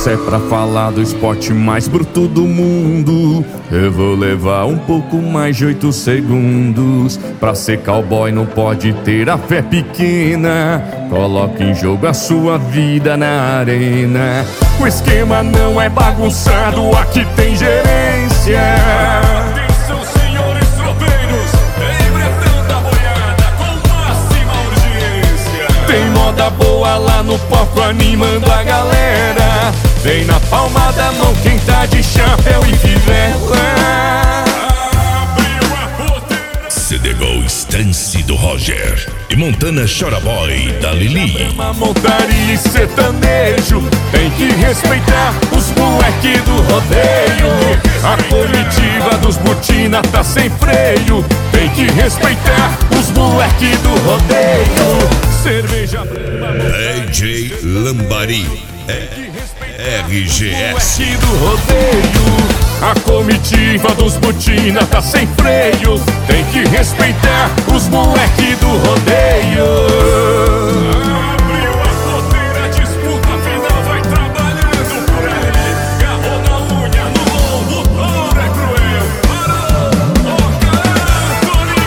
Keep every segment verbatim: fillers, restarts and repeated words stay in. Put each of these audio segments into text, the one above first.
Se é pra falar do esporte mais bruto do mundo, eu vou levar um pouco mais de oito segundos. Pra ser cowboy não pode ter a fé pequena. Coloque em jogo a sua vida na arena. O esquema não é bagunçado, aqui tem gerência. Atenção, senhores tropeiros, embretando a boiada com máxima urgência. Tem moda boa lá no palco animando a galera. Vem na palma da mão quem tá de chapéu e fivela. Abriu a porteira. C D Gol Stance do Roger e Montana Chora Boy da Lili. Uma montaria e sertanejo, tem que respeitar os moleque do rodeio. A comitiva dos Butina tá sem freio, tem que respeitar os moleque do rodeio. Cerveja D J Lambari, R G S moleque do rodeio. A comitiva dos Butina tá sem freio, tem que respeitar os moleque do rodeio. Abriu a porteira, a disputa final vai trabalhando por ali. Garrou na unha, no lombo, ouro é cruel. Parou, toca, Antônio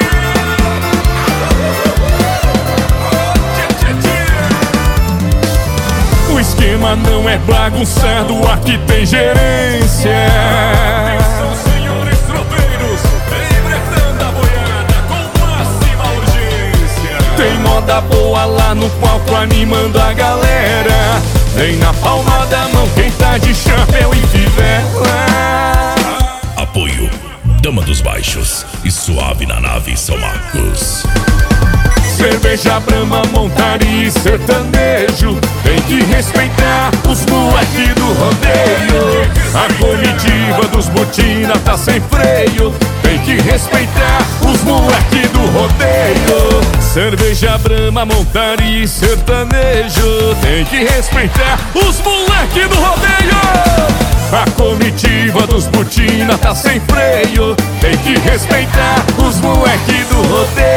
Gabriel. O esquema não é bagunçado, aqui tem gerência. Atenção, senhores tropeiros, embretando a boiada com máxima urgência. Tem moda boa lá no palco animando a galera. Vem na palma da mão quem tá de chapéu e fivela. Apoio Dama dos Baixos e Suave na Nave São Marcos. Cerveja Brahma, montaria e sertanejo, tem que respeitar os moleque do rodeio. A comitiva dos Butina tá sem freio, tem que respeitar os moleque do rodeio. Cerveja Brahma, montaria e sertanejo, tem que respeitar os moleque do rodeio. A comitiva dos Butina tá sem freio, tem que respeitar os moleque do rodeio.